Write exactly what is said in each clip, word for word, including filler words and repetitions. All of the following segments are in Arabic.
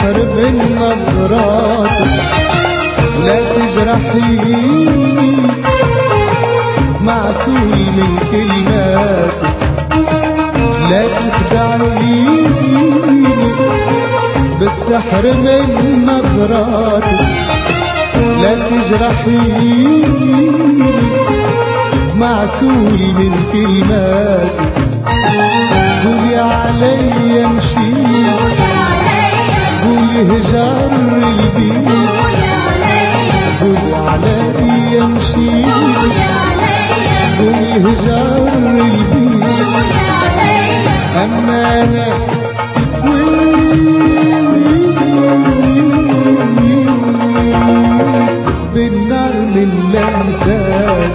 بالسحر من نظراتك، لا تجرحيني معسول من كلماتك، لا تخدعيني بالسحر من نظراتك، لا تجرحيني معسول من كلماتك. قولي عليا امشي، قولي هجر البيت، قولي عليا امشي، قولي هجر البيت. اما انا بالنار من لمساتك.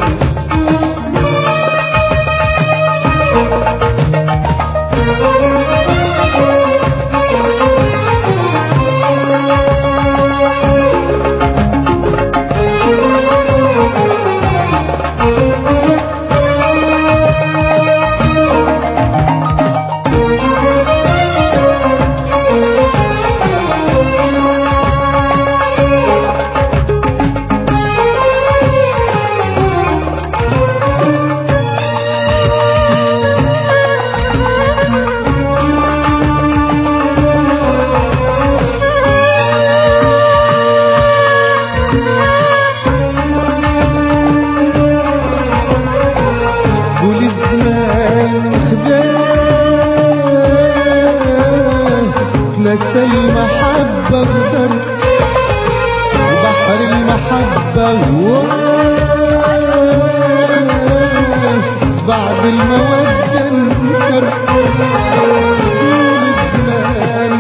نسى المحبة بدر وبحر المحبة بعد المودة انكر. الزمان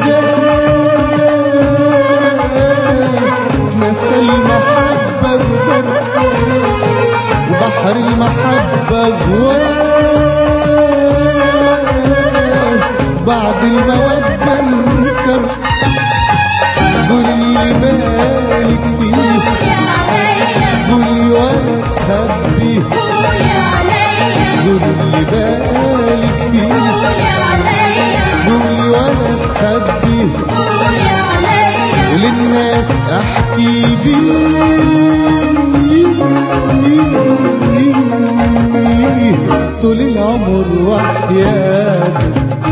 خدام نسى المحبة بدر وبحر المحبة بعد المودة انكر. قولي مالك فيه، قولي ولا تخبيه، قولي مالك فيه، قولي ولا تخبيه. للناس احكي بيه طول العمر وحياتك.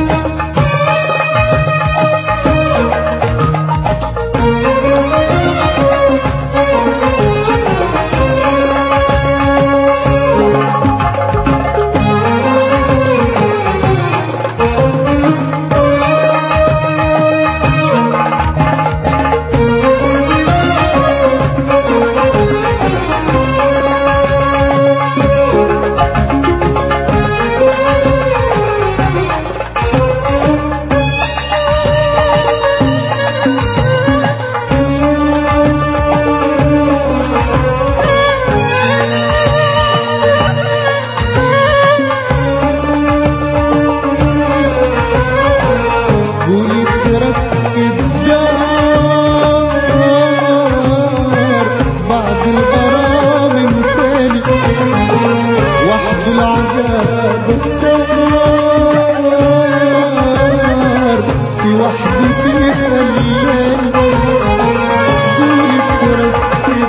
في وحدتي خلاني قولي تركت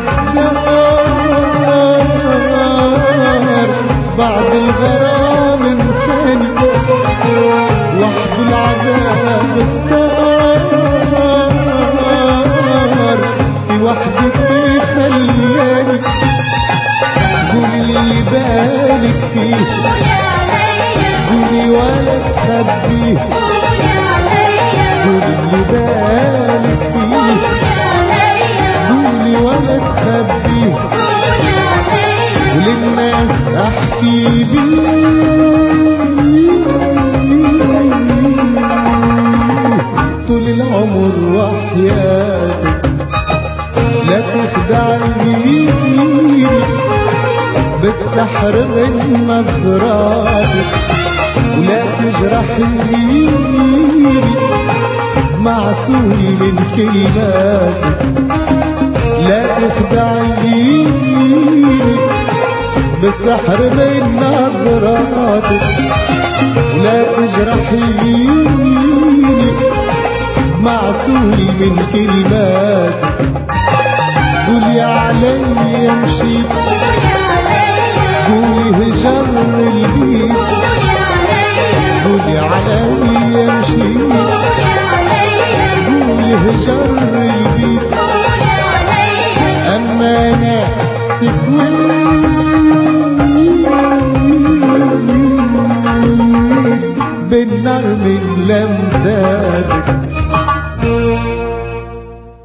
الدار بعد الغرام انساني وحد العذاب اختار. في وحدتي خلاني قولي بالك فيه، قولي ولا تخبيه، قولي بالك فيه، قولي ولا تخبيه. وللناس احكي بيه طول العمر وحياتك. لا تخدعيني بالسحر من نظراتك، ولا تجرحيني معسول من كلماتك. لا تخدعيني بالسحر من نظراتك، لا تجرحيني معسول من كلماتك. قولي عليا مشيت، قولي هجر البيت، قولي عليا مشيت، قولي هجر البيت. اما انا تكوين بالنار من لمساتك.